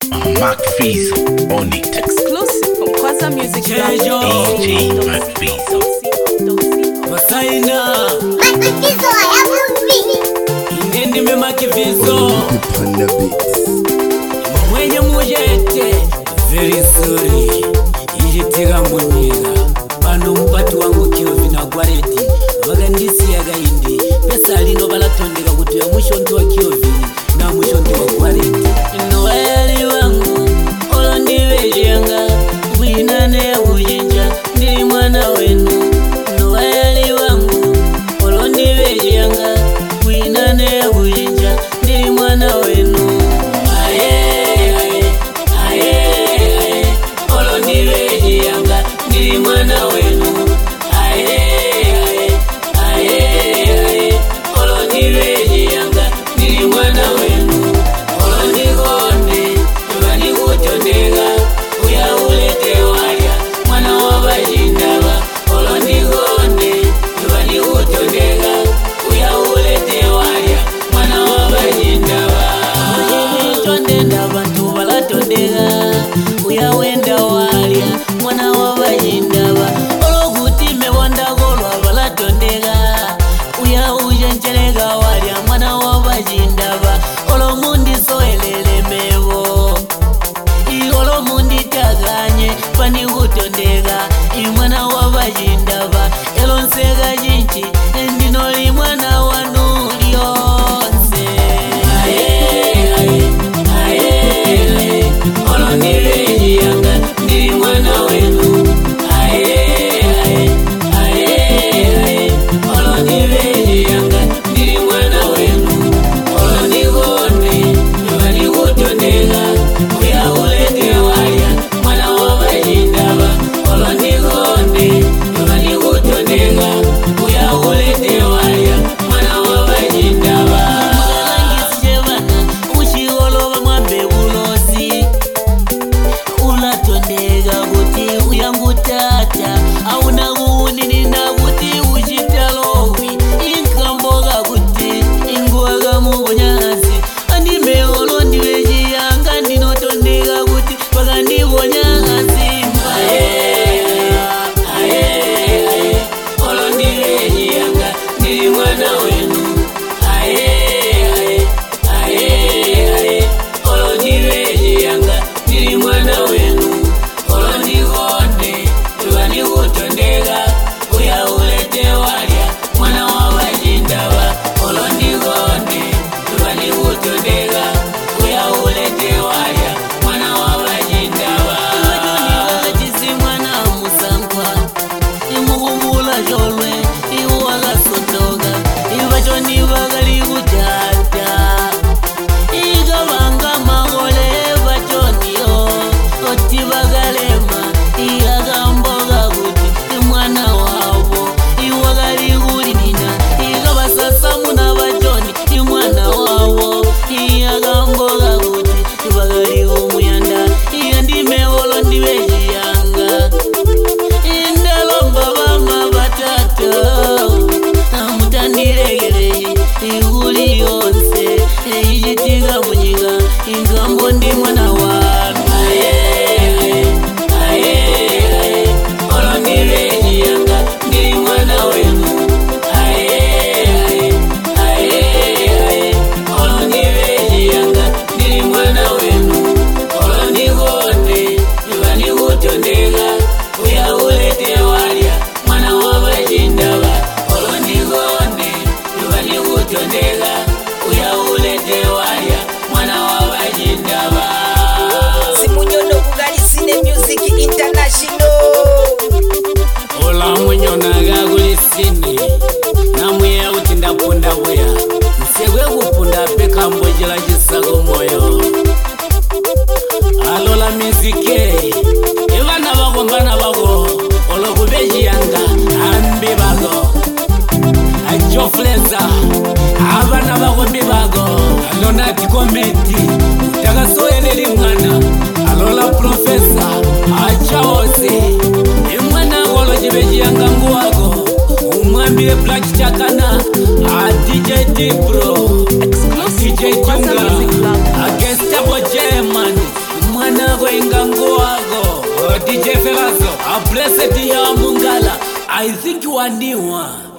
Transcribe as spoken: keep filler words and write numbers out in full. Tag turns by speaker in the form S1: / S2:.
S1: Mark Fizo on it.
S2: Exclusive from Kwaza Music.
S1: D J Mark Fizo.
S3: Wasaina
S4: Mark Fizo, I have
S3: Ingeni me Mark Fizo
S5: Panda beats.
S3: Mwenye mujete very sorry Ijitira mwenyeга Pano mpatu wangu kiovi na gwareti Wagandisi ya gaindi Pesa alino balatondega kutu ya mwisho ntu wa kiovi Na mwisho ntu wa gwareti Noeli wangu Olo ndiwe jenga Winane ya ujinja Ndili mwana wenu Noeli wangu Olo ndiwe jenga Winane ya ujinja Ndili mwana wenu Aye, aye, aye, aye Olo ndiwe jenga Ndili mwana wenu Aye, aye, aye, aye Olo ndiwe jenga Ndili mwana wenu Olo ndigonde Tubani kutondega Uya ulete waya Mwana wabajindaba Olo ndigonde Tubani kutondega Uya ulete waya Mwana wabajindaba Ujibitondenda bantu balatondega Uya wenda waya Mwana wabajindaba Olo kutime wanda golwa balatondega Uya ujenchelega waya Mwana wabajindaba Olo mundi soelele mevo Olo mundi taganye Pani kutondega Imwana wabajindaba Elo nsega jinchi Ndinoli mwana wanu lionse Aye, aye, aye, aye Olo nireji yanga Ndili mwana wenu Aye, aye, aye, aye Olo nireji yanga Ndili mwana wenu Olo nigonde Yobani kutondega Uya ulete waya Mwana wabajindaba Olo nigonde Yobani kutondega Uya ulete waya Mwana wabajindaba Mwanangisichevana Ushigoloba mwambe ulosi Ulatondega kuti uyangutata Auna kuunini na kuti uchitalowi Inkamboga kuti inguwaga mubonyazi Andime olo ndiweji yanga Ndinotondega kuti Paka ndibonyazi Aye, aye, aye Olo ndiweji yanga Ndili mwana wenu Aye, aye, aye, aye Olo ndiweji yanga Ndili mwana wenu Olo ndigonde Tubani kutondega Uya ulete walya Mwana wabajindaba Olo ndigonde Tubani kutondega Uya ulete walya Mwana wabajindaba Iwajoni mwana musangwa Imukumula jolwe Iwaga sotoga Iwajoni bagali kujata Igabanga magole Iwajoni yo Oti bagalema Iyagamboga kuti Imwana wabo Iwagali kulinina Igabasasa muna bajoni Imwana wabo Iyagamboga kuti Iwagali umuyanda Iyandime olo ndiweji yanga Indalomba bama batata Amutandiregereye Iguli yonse Ijitiga munyiga Ingambo ndi mwana wanu Aye, aye, aye Olo ndiweji yanga Ndili mwana wenu Aye, aye, aye, aye Olo ndiweji yanga Ndili mwana wenu Olo ndigonde Yobani kutondega Uya ulete walya Mwana wabajindaba Olo ndigonde Yobani kutondega Uya ulete walya Mwana wabajindaba
S2: Simunyono kugali Cine Music International.
S3: Ola munyono agaguli sini Namwe uti ndapunda buya Nsegwe kupunda peka mbojela jisago moyo Alola mizike Evana bago mbana bago Olo kubeji yanga Ambi bago Ajofleza Abana bago mibago Alona tikometi Utagaso eleli mwana Alola profesa Achaozi Imwana golo jibeji yanga nguwago Umwambile black chakana A D J D Pro D J Tunga Against Tabo J man D J Felazo, a blessed ya Mungala. I think you are new.